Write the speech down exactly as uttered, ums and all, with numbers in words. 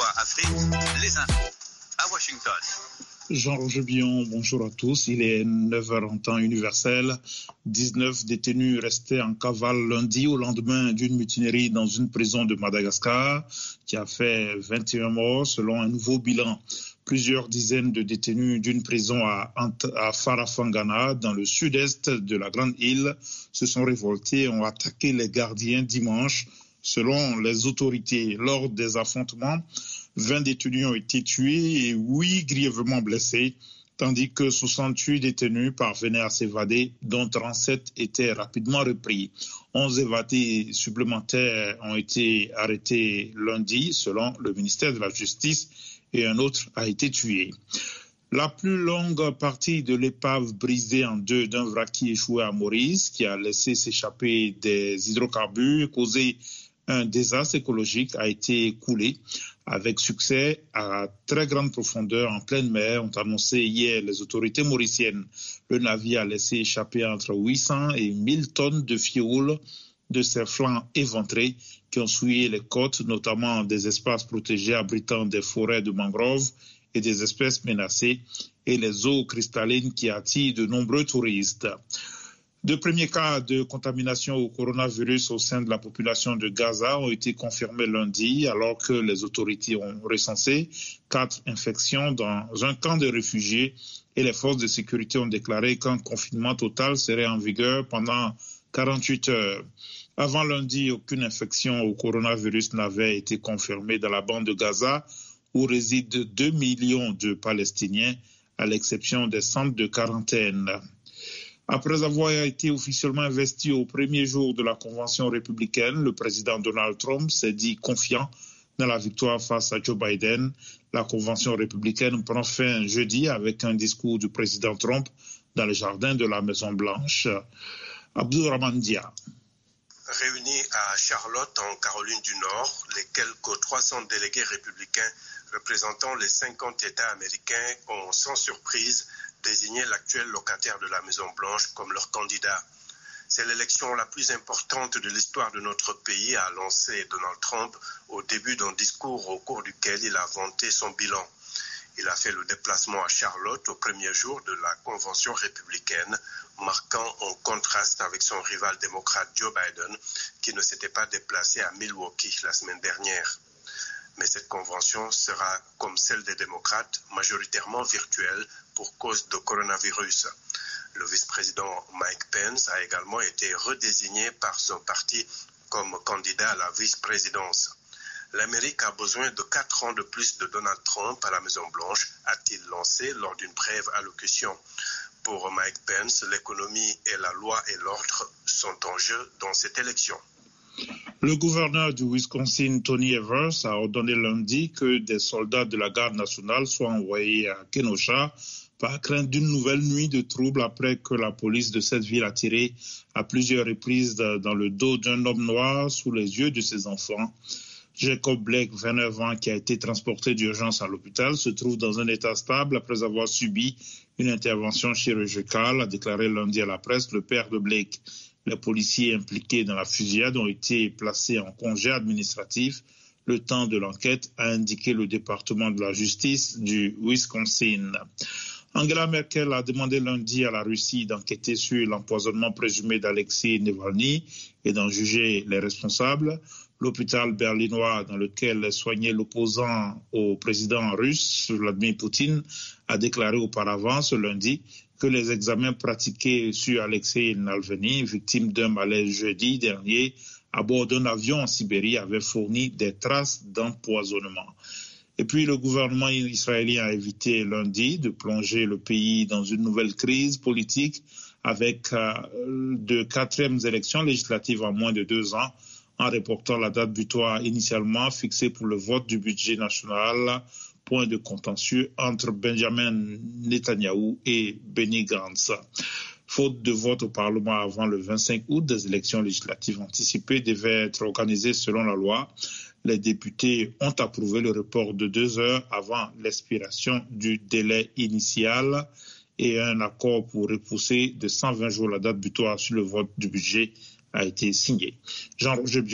Voix Afrique, les infos à Washington. Jean-Roger Billon, bonjour à tous. Il est neuf heures en temps universel. dix-neuf détenus restés en cavale lundi au lendemain d'une mutinerie dans une prison de Madagascar qui a fait vingt et un morts selon un nouveau bilan. Plusieurs dizaines de détenus d'une prison à, à Farafangana, dans le sud-est de la Grande Île, se sont révoltés et ont attaqué les gardiens dimanche. Selon les autorités, lors des affrontements, vingt détenus ont été tués et huit grièvement blessés, tandis que soixante-huit détenus parvenaient à s'évader, dont trente-sept étaient rapidement repris. onze évadés supplémentaires ont été arrêtés lundi, selon le ministère de la Justice, et un autre a été tué. La plus longue partie de l'épave brisée en deux d'un vrac qui échoué à Maurice, qui a laissé s'échapper des hydrocarbures et causé un désastre écologique, a été coulée avec succès à très grande profondeur en pleine mer, ont annoncé hier les autorités mauriciennes. Le navire a laissé échapper entre huit cents et mille tonnes de fioul de ses flancs éventrés qui ont souillé les côtes, notamment des espaces protégés abritant des forêts de mangroves et des espèces menacées, et les eaux cristallines qui attirent de nombreux touristes. Deux premiers cas de contamination au coronavirus au sein de la population de Gaza ont été confirmés lundi, alors que les autorités ont recensé quatre infections dans un camp de réfugiés et les forces de sécurité ont déclaré qu'un confinement total serait en vigueur pendant quarante-huit heures. Avant lundi, aucune infection au coronavirus n'avait été confirmée dans la bande de Gaza, où résident deux millions de Palestiniens, à l'exception des centres de quarantaine. Après avoir été officiellement investi au premier jour de la convention républicaine, le président Donald Trump s'est dit confiant dans la victoire face à Joe Biden. La convention républicaine prend fin jeudi avec un discours du président Trump dans le jardin de la Maison-Blanche. Abdulrahman Dia. Réunis à Charlotte, en Caroline du Nord, les quelques trois cents délégués républicains représentant les cinquante États américains ont sans surprise désigné l'actuel locataire de la Maison-Blanche comme leur candidat. C'est l'élection la plus importante de l'histoire de notre pays, a lancé Donald Trump au début d'un discours au cours duquel il a vanté son bilan. Il a fait le déplacement à Charlotte au premier jour de la convention républicaine, marquant un contraste avec son rival démocrate Joe Biden, qui ne s'était pas déplacé à Milwaukee la semaine dernière. Mais cette convention sera, comme celle des démocrates, majoritairement virtuelle pour cause de coronavirus. Le vice-président Mike Pence a également été redésigné par son parti comme candidat à la vice-présidence. L'Amérique a besoin de quatre ans de plus de Donald Trump à la Maison-Blanche, a-t-il lancé lors d'une brève allocution. Pour Mike Pence, l'économie et la loi et l'ordre sont en jeu dans cette élection. Le gouverneur du Wisconsin, Tony Evers, a ordonné lundi que des soldats de la garde nationale soient envoyés à Kenosha par crainte d'une nouvelle nuit de troubles après que la police de cette ville a tiré à plusieurs reprises dans le dos d'un homme noir sous les yeux de ses enfants. Jacob Blake, vingt-neuf ans, qui a été transporté d'urgence à l'hôpital, se trouve dans un état stable après avoir subi une intervention chirurgicale, a déclaré lundi à la presse le père de Blake. Les policiers impliqués dans la fusillade ont été placés en congé administratif le temps de l'enquête, a indiqué le département de la justice du Wisconsin. Angela Merkel a demandé lundi à la Russie d'enquêter sur l'empoisonnement présumé d'Alexei Navalny et d'en juger les responsables. L'hôpital berlinois dans lequel soignait l'opposant au président russe, Vladimir Poutine, a déclaré auparavant ce lundi que les examens pratiqués sur Alexei Navalny, victime d'un malaise jeudi dernier, à bord d'un avion en Sibérie, avaient fourni des traces d'empoisonnement. Et puis le gouvernement israélien a évité lundi de plonger le pays dans une nouvelle crise politique avec euh, de quatrièmes élections législatives en moins de deux ans, en reportant la date butoir initialement fixée pour le vote du budget national, point de contentieux entre Benjamin Netanyahou et Benny Gantz. Faute de vote au Parlement avant le vingt-cinq août, des élections législatives anticipées devaient être organisées selon la loi. Les députés ont approuvé le report de deux heures avant l'expiration du délai initial et un accord pour repousser de cent vingt jours la date butoir sur le vote du budget a été signé. Jean-Roger